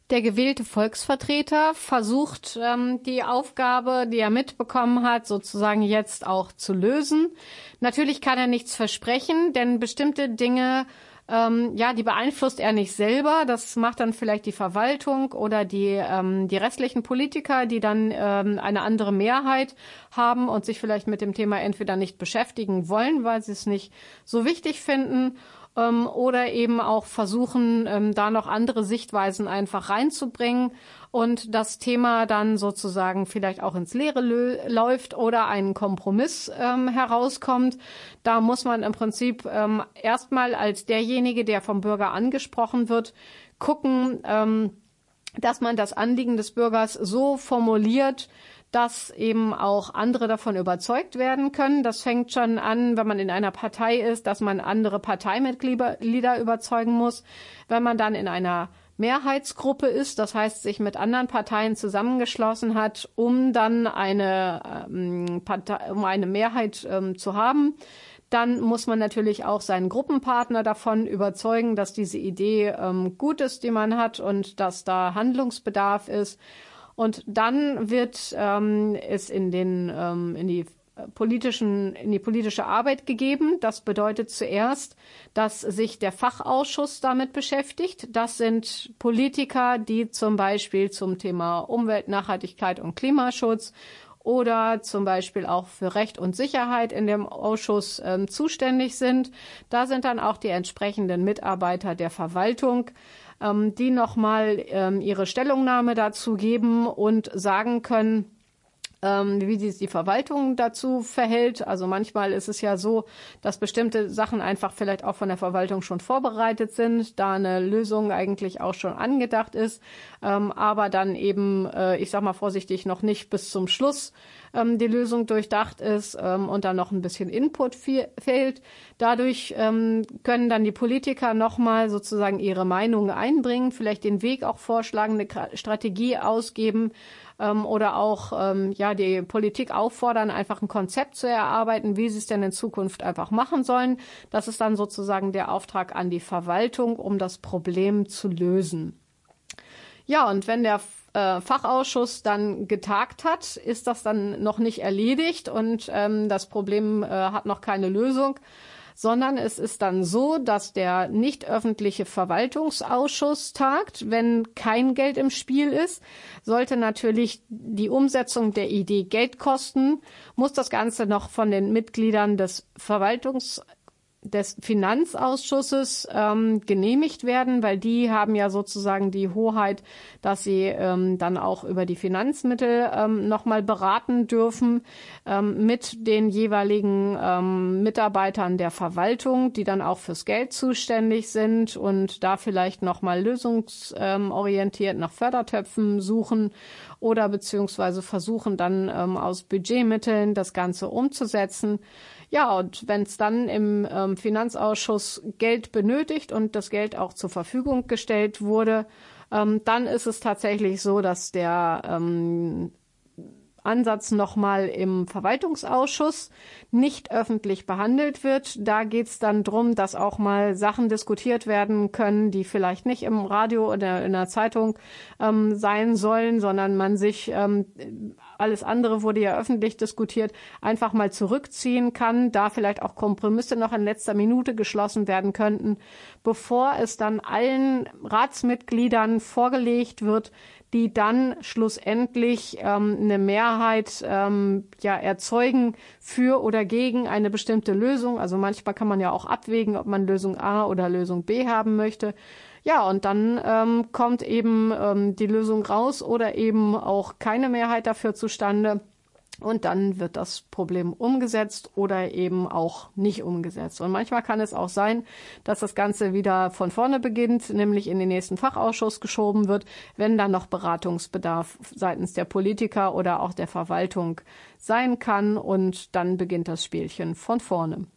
Der gewählte Volksvertreter versucht, die Aufgabe, die er mitbekommen hat, sozusagen jetzt auch zu lösen. Natürlich kann er nichts versprechen, denn bestimmte Dinge, die beeinflusst er nicht selber. Das macht dann vielleicht die Verwaltung oder die restlichen Politiker, die dann eine andere Mehrheit haben und sich vielleicht mit dem Thema entweder nicht beschäftigen wollen, weil sie es nicht so wichtig finden, oder eben auch versuchen, da noch andere Sichtweisen einfach reinzubringen und das Thema dann sozusagen vielleicht auch ins Leere läuft oder ein Kompromiss herauskommt. Da muss man im Prinzip erstmal als derjenige, der vom Bürger angesprochen wird, gucken, dass man das Anliegen des Bürgers so formuliert, dass eben auch andere davon überzeugt werden können. Das fängt schon an, wenn man in einer Partei ist, dass man andere Parteimitglieder überzeugen muss. Wenn man dann in einer Mehrheitsgruppe ist, das heißt, sich mit anderen Parteien zusammengeschlossen hat, um dann eine Mehrheit zu haben, dann muss man natürlich auch seinen Gruppenpartner davon überzeugen, dass diese Idee gut ist, die man hat und dass da Handlungsbedarf ist. Und dann wird es in die politische Arbeit gegeben. Das bedeutet zuerst, dass sich der Fachausschuss damit beschäftigt. Das sind Politiker, die zum Beispiel zum Thema Umwelt, Nachhaltigkeit und Klimaschutz oder zum Beispiel auch für Recht und Sicherheit in dem Ausschuss zuständig sind. Da sind dann auch die entsprechenden Mitarbeiter der Verwaltung, die nochmal ihre Stellungnahme dazu geben und sagen können, wie sich die Verwaltung dazu verhält. Also manchmal ist es ja so, dass bestimmte Sachen einfach vielleicht auch von der Verwaltung schon vorbereitet sind, da eine Lösung eigentlich auch schon angedacht ist, aber dann eben, ich sag mal vorsichtig, noch nicht bis zum Schluss die Lösung durchdacht ist und dann noch ein bisschen Input fehlt. Dadurch können dann die Politiker nochmal sozusagen ihre Meinung einbringen, vielleicht den Weg auch vorschlagen, eine Strategie ausgeben, oder auch die Politik auffordern, einfach ein Konzept zu erarbeiten, wie sie es denn in Zukunft einfach machen sollen. Das ist dann sozusagen der Auftrag an die Verwaltung, um das Problem zu lösen. Ja, und wenn der Fachausschuss dann getagt hat, ist das dann noch nicht erledigt und das Problem hat noch keine Lösung, sondern es ist dann so, dass der nicht öffentliche Verwaltungsausschuss tagt, wenn kein Geld im Spiel ist. Sollte natürlich die Umsetzung der Idee Geld kosten, muss das Ganze noch von den Mitgliedern des Finanzausschusses genehmigt werden, weil die haben ja sozusagen die Hoheit, dass sie dann auch über die Finanzmittel nochmal beraten dürfen mit den jeweiligen Mitarbeitern der Verwaltung, die dann auch fürs Geld zuständig sind und da vielleicht nochmal lösungsorientiert nach Fördertöpfen suchen oder beziehungsweise versuchen dann aus Budgetmitteln das Ganze umzusetzen. Ja, und wenn es dann im Finanzausschuss Geld benötigt und das Geld auch zur Verfügung gestellt wurde, dann ist es tatsächlich so, dass der Ansatz nochmal im Verwaltungsausschuss nicht öffentlich behandelt wird. Da geht es dann drum, dass auch mal Sachen diskutiert werden können, die vielleicht nicht im Radio oder in der Zeitung sein sollen, sondern man sich, alles andere wurde ja öffentlich diskutiert, einfach mal zurückziehen kann, da vielleicht auch Kompromisse noch in letzter Minute geschlossen werden könnten, bevor es dann allen Ratsmitgliedern vorgelegt wird, die dann schlussendlich eine Mehrheit erzeugen für oder gegen eine bestimmte Lösung. Also manchmal kann man ja auch abwägen, ob man Lösung A oder Lösung B haben möchte. Ja, und dann kommt eben die Lösung raus oder eben auch keine Mehrheit dafür zustande. Und dann wird das Problem umgesetzt oder eben auch nicht umgesetzt. Und manchmal kann es auch sein, dass das Ganze wieder von vorne beginnt, nämlich in den nächsten Fachausschuss geschoben wird, wenn dann noch Beratungsbedarf seitens der Politiker oder auch der Verwaltung sein kann. Und dann beginnt das Spielchen von vorne.